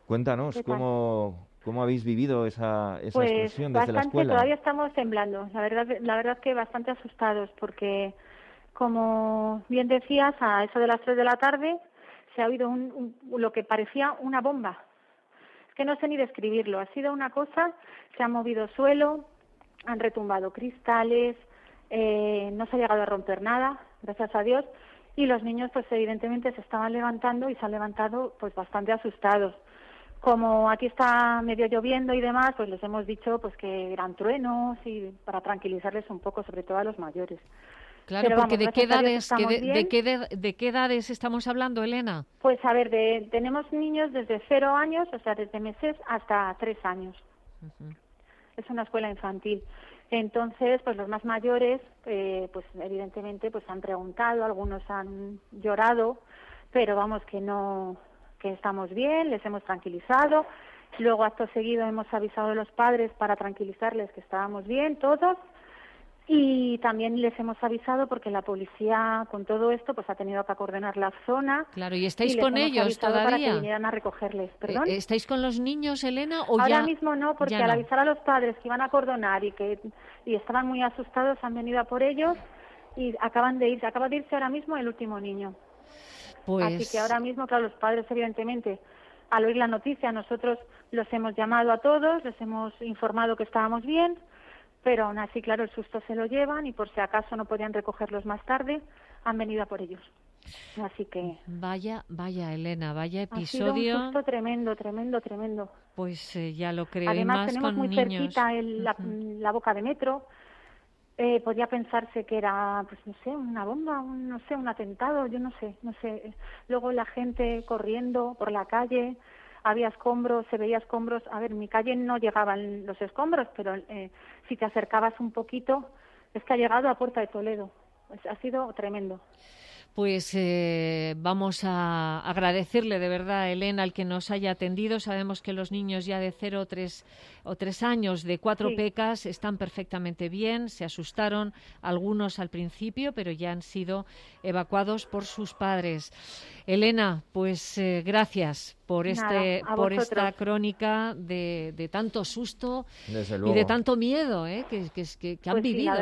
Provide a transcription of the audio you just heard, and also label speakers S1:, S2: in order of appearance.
S1: Cuéntanos,
S2: ¿Qué tal?
S1: ¿cómo habéis vivido esa
S2: Pues
S1: explosión desde la
S2: bastante,
S1: escuela?
S2: todavía estamos temblando. La verdad que bastante asustados porque, como bien decías, a eso de las 3 de la tarde se ha oído lo que parecía una bomba. Es que no sé ni describirlo. Ha sido una cosa, se ha movido suelo, han retumbado cristales, no se ha llegado a romper nada, gracias a Dios, y los niños pues evidentemente se estaban levantando y se han levantado pues bastante asustados. Como aquí está medio lloviendo y demás, pues les hemos dicho pues que eran truenos y para tranquilizarles un poco, sobre todo a los mayores.
S3: Claro,
S2: Pero
S3: porque
S2: vamos,
S3: ¿de qué
S2: gracias a Dios
S3: edades,
S2: estamos bien.
S3: de qué edades estamos hablando, Elena?
S2: Pues a ver, tenemos niños desde 0 años, o sea, desde meses hasta 3 años. Es una escuela infantil. Entonces, pues los más mayores, pues evidentemente, pues han preguntado, algunos han llorado, pero vamos que no, que estamos bien, les hemos tranquilizado. Luego, acto seguido, hemos avisado a los padres para tranquilizarles que estábamos bien todos. Y también les hemos avisado porque la policía, con todo esto, pues ha tenido que acordonar la zona
S3: Claro, ¿y
S2: y
S3: estáis
S2: les
S3: con
S2: hemos
S3: ellos
S2: avisado para que
S3: todavía?
S2: vinieran a recogerles. ¿Perdón?
S3: ¿Estáis con los niños, Elena, o
S2: Ahora
S3: ya,
S2: mismo no,
S3: ya
S2: porque al
S3: no?
S2: avisar a los padres que iban a acordonar y estaban muy asustados, han venido a por ellos y acaba de irse ahora mismo el último niño. Así que
S3: Pues
S2: ahora mismo, claro, los padres evidentemente, al oír la noticia, nosotros los hemos llamado a todos, les hemos informado que estábamos bien, pero aún así, claro, el susto se lo llevan y por si acaso no podían recogerlos más tarde, han venido a por ellos. Así que
S3: vaya, Elena, vaya
S2: ha sido un
S3: episodio,
S2: susto tremendo, tremendo, tremendo.
S3: pues ya lo creo, y
S2: Además
S3: más
S2: tenemos
S3: con
S2: muy
S3: niños.
S2: cerquita la boca de metro. Podía pensarse que era, pues no sé, una bomba, no sé, un atentado, yo no sé, no sé. Luego la gente corriendo por la calle, había escombros, se veía escombros. A ver, en mi calle no llegaban los escombros, pero si te acercabas un poquito, es que ha llegado a Puerta de Toledo. Pues ha sido tremendo.
S3: Pues vamos a agradecerle de verdad a Elena el que nos haya atendido. Sabemos que los niños ya de 0 o 3 años de cuatro
S2: Sí,
S3: pecas están perfectamente bien, se asustaron algunos al principio, pero ya han sido evacuados por sus padres. Elena, pues gracias
S2: nada, a
S3: por esta
S2: vosotros.
S3: crónica de tanto susto
S1: Desde
S3: y de
S1: luego.
S3: tanto miedo que han
S2: Pues sí, la
S3: vivido.